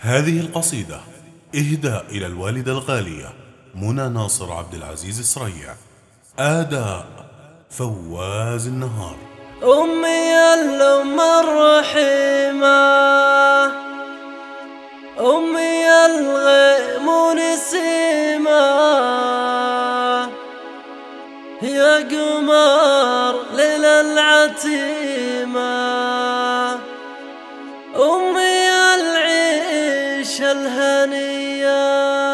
هذه القصيدة إهداء إلى الوالدة الغالية منى ناصر عبد العزيز السريع. أداء فواز النهار. أمي الأم الرحيمة، أمي الغيم نسيمة، يا قمر ليل العتيمة، أمي العيش الهنية.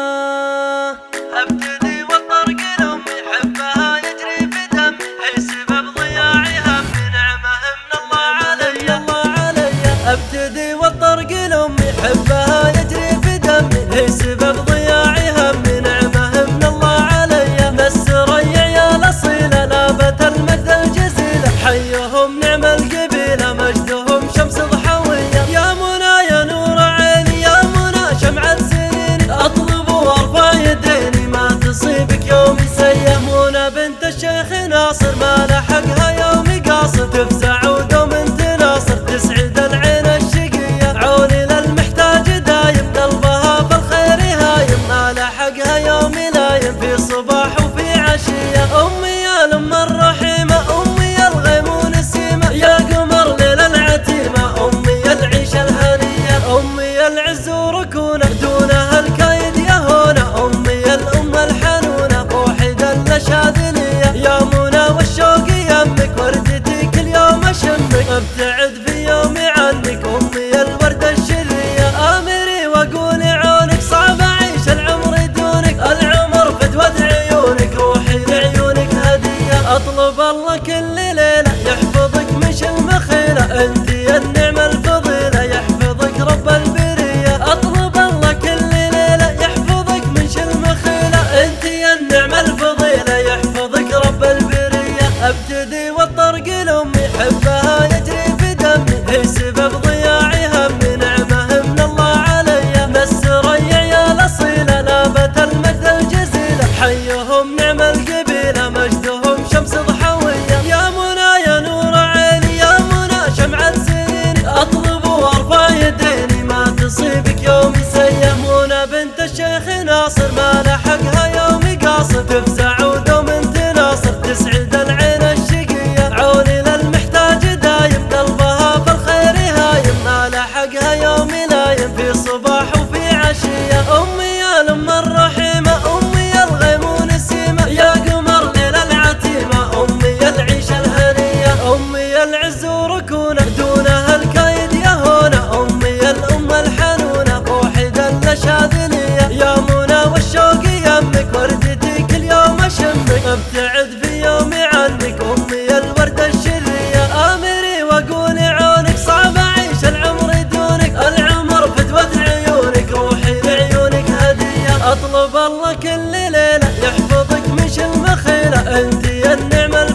أبتدي والطرق لأمي حبها يجري في دمي، هي سبب ضياعها بنعمة من الله علي الله علي. أبتدي والطرق لأمي حبها يجري في دمي، هي سبب ضياعها بنعمة من الله علي. نسريع يا الأصيلة لابت المجد الجزيلة، حيهم نعم القبيلة مجدهم شمس ضحوية. يا منى يا نور عيني، يا منى شمعة سنيني، أطلب وارفع يديني ما تصيبك يومي سيئة. منى بنت الشيخ ناصر ما لحقها يومي قاصر، تفزع ودوم تناصر تسعد العين الشقية. عوني للمحتاج دايم قلبها بالخير هايم، ما لحقها يومي لايم في صباح وفي عشية. أمي الأم الرحيمة، أمي الغيم نسيمة، يا قمر ليل العتيمة، أمي العيش الهنية، أمي العز وركونة دونها الكيد يهونة، أمي الأم الحنونة روحي دل شاذلية. يا منى والشوق يمك وردتي كل يوم أشمك، أبتعد في يومي عنك أمي الوردة الشرية. آمري وأقول عونك صعب أعيش العمر دونك، العمر فدوة عيونك روحي لعيونك هدية. أطلب الله كل ليلة يحفظك مش المخيلة، أنتي النعمة الفضيلة يحفظك رب البرية. أطلب الله كل ليلة يحفظك مش المخيلة، أنتي النعمة الفضيلة يحفظك رب البرية. أبتدي والطرق لأمي حبها يجري في دمي، هي سبب ضياعها بنعمة من الله علي. نسريع يا الأصيلة لابت المجد الجزيلة، حيهم نعم القبيلة مجدهم شمس ضحوية. يا منى يا نور عيني، يا منى شمعة سنيني، أطلب وارفع يديني ما تصيبك يومي سيئة. منى بنت الشيخ ناصر ما لحقها يومي قاصر، تفزع ودوم تناصر تسعد العين الشقية. عوني للمحتاج دايم قلبها بالخير هايم، ما لحقها يومي لايم في صباح وفي عشية. أمي الأم الرحيمة، أمي الغيم نسيمة، يا قمر ليل العتيمة، أمي العيش الهنية، أمي العز وركونة دونها الكيد يهونة، أمي الأم الحنونة روحي دل شاذلية. يا منى والشوق يمك وردتي كل يوم أشمك، أبتعد في يومي عنك أمي الوردة الشرية. آمري وأقول عونك صعب أعيش العمر دونك، العمر فدوة عيونك روحي لعيونك هدية. أطلب الله كل ليلة يحفظك مش المخيلة، أنتي النعمة